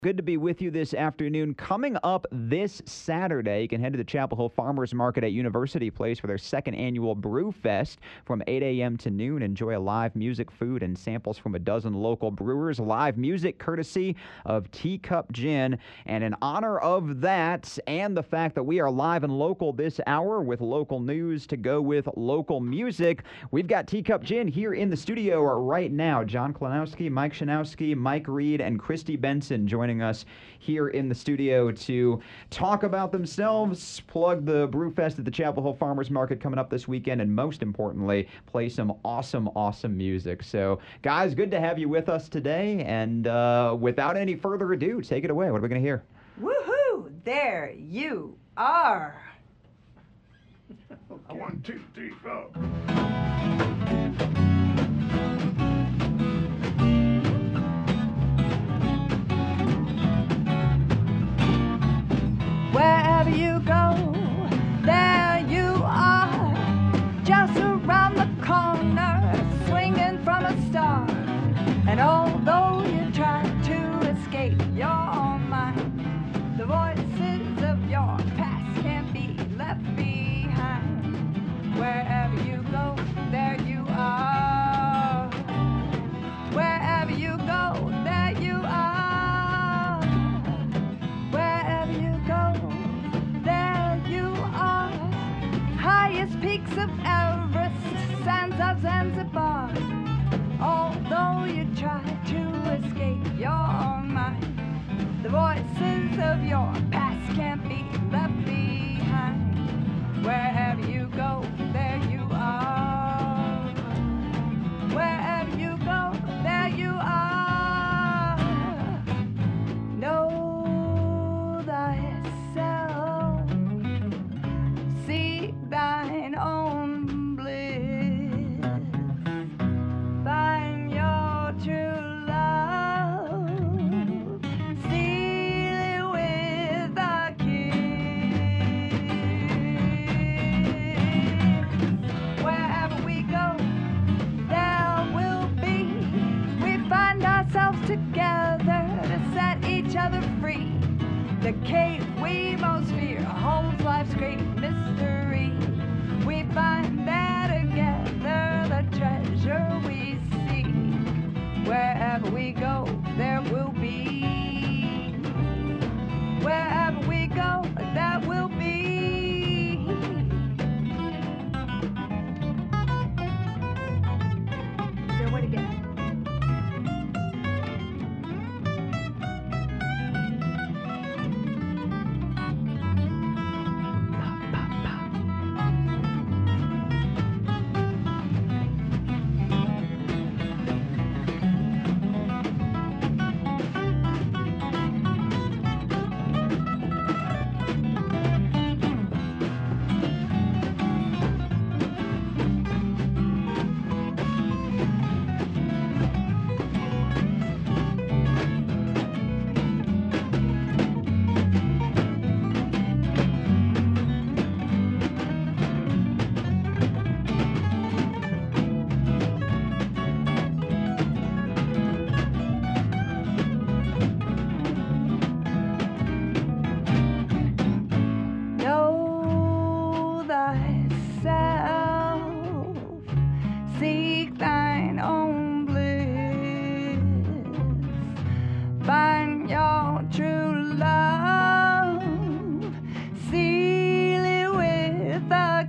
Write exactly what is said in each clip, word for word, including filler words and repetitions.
Good to be with you this afternoon. Coming up this Saturday, you can head to the Chapel Hill Farmers Market at University Place for their second annual Brew Fest from eight a m to noon. Enjoy a live music, food, and samples from a dozen local brewers. Live music courtesy of Teacup Gin. And in honor of that and the fact that we are live and local this hour with local news to go with local music, we've got Teacup Gin here in the studio right now. John Klonowski, Mike Shanowski, Mike Reed, and Christy Benson joining us here in the studio to talk about themselves, plug the Brewfest at the Chapel Hill Farmers Market coming up this weekend, and most importantly, play some awesome, awesome music. So, guys, good to have you with us today, and uh, without any further ado, take it away. What are we going to hear? Woohoo! There you are. Okay. One, two, three, four. Wherever you go, there you are, just around the corner, swinging from a star. And although you try to escape your own mind, the voices of your past can't be left behind. Wherever you go, there you are. Wherever you go, there you are. Peaks of Everest, sands of Zanzibar. Although you try to escape your own mind, the voices of your past can't be left behind. Wherever you go, there you are. Wherever you go, there you are. Know thyself, seek thine own bliss, find your true love, seal it with a kiss. Wherever we go, there will be. We find ourselves together to set each other free. The cave we most fear holds life's great mystery. We find there together the treasure we seek. Wherever we go, there will be. Wherever we go, there will be. Is there a way to get it? Seek thine own bliss, find your true love, seal it with a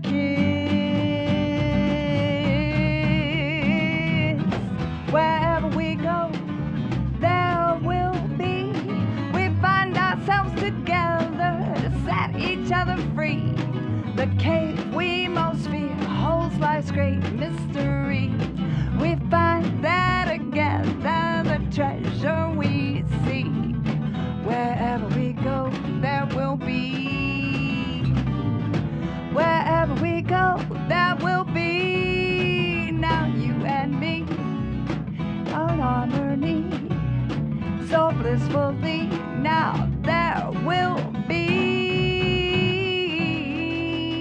kiss. Wherever we go, there will be. We find ourselves together to set each other free. The cave we most fear holds life's great mystery. We find there together the treasure we seek. Wherever we go, there will be. Wherever we go, there will be. Now you and me are on harmony, so blissfully. Now there will be.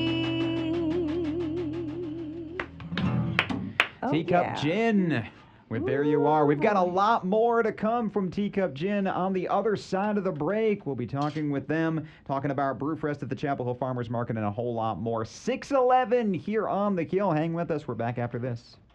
Teacup yeah. Gin Well, there you are. We've got a lot more to come from Teacup Gin on the other side of the break. We'll be talking with them, talking about Brewfest at the Chapel Hill Farmers Market, and a whole lot more. six eleven here on The Kill. Hang with us. We're back after this.